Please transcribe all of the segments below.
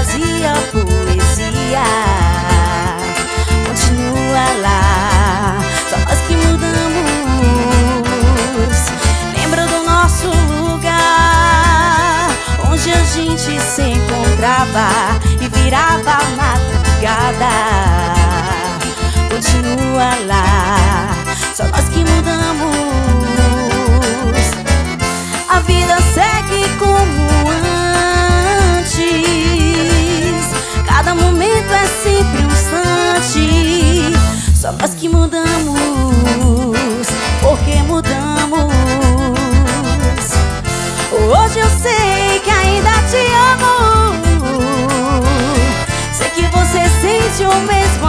fazia poesia continua lá, só nós que mudamos. Lembra do nosso lugar, onde a gente se encontrava e virava a madrugada. Continua lá, só nós que mudamos. A vida segue como antes, cada momento é sempre um instante. Só nós que mudamos, porque mudamos. Hoje eu sei que ainda te amo, sei que você sente o mesmo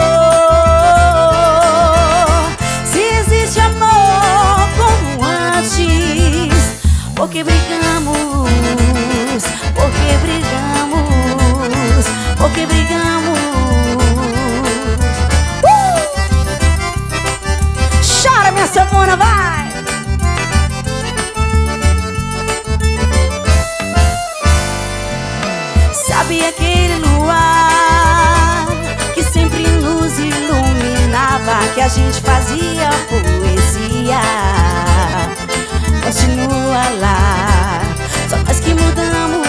amor. Se existe amor como antes, porque brigamos, porque brigamos, porque brigamos. Chora, minha sanfona, vai! Sabe aquele luar que sempre nos iluminava, que a gente fazia poesia? Continua lá, só nós que mudamos.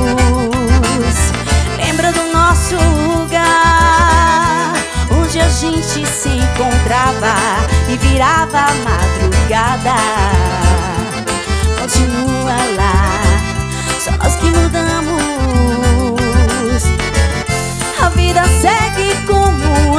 Lembra do nosso lugar, onde a gente se encontrava e virava a madrugada. Continua lá, só nós que mudamos. A vida segue como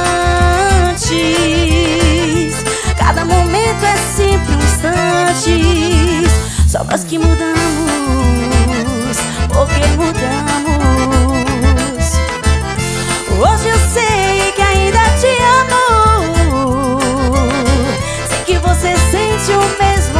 antes, cada momento é sempre um instante. Só nós que mudamos, porque mudamos. Hoje eu sei que ainda te amo, sei que você sente o mesmo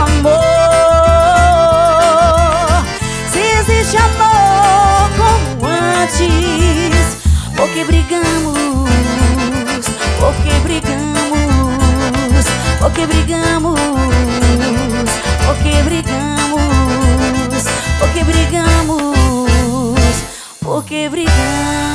amor. Se existe amor como antes, porque brigamos, porque brigamos, porque brigamos, porque brigamos, porque brigamos, porque brigamos.